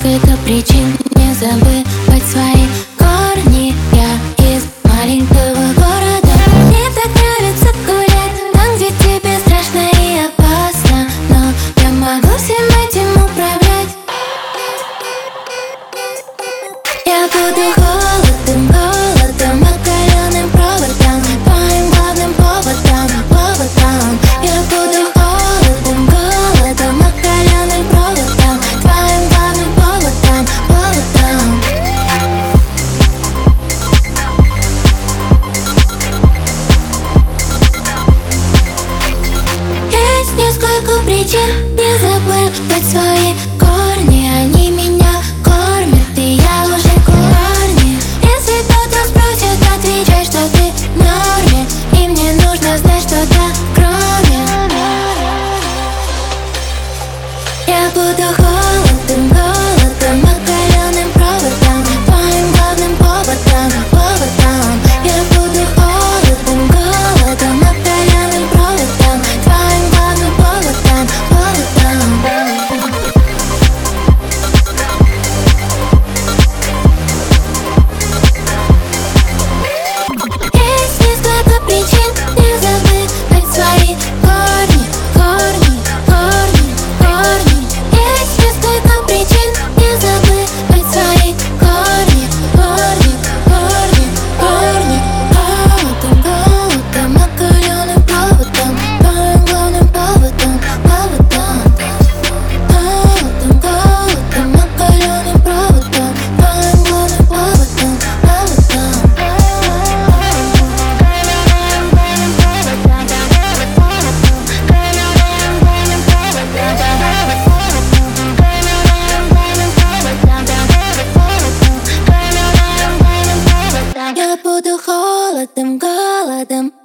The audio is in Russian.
несколько причин не забывать свои корни. Я из маленького города. Мне так нравится гулять там, где тебе страшно и опасно, но я могу всем этим управлять. Я буду холодом, голодом, окаленным проводом, твоим главным поводом, поводом. Я буду холодом, голодом, окаленным проводом, твоим главным поводом, поводом. Есть несколько причин не забывать свои корни. Они меня кормят, и я уже в корне. Если кто-то спросит, отвечай, что ты в норме, и мне нужно знать что-то кроме. Я буду холодом, голодом, окаленным проводом, твоим главным поводом, поводом. Я буду холодом, голодом, окаленным проводом, твоим главным поводом, поводом. Есть несколько причин не забывать свои корни, корни, корни, корни. Есть несколько причин не забывать свои корни, корни, корни, корни. Холодом, голодом, окаленным проводом, твоим главным поводом, поводом. Холодом, голодом, окаленным проводом, твоим главным поводом, поводом. Я буду холодом, голодом.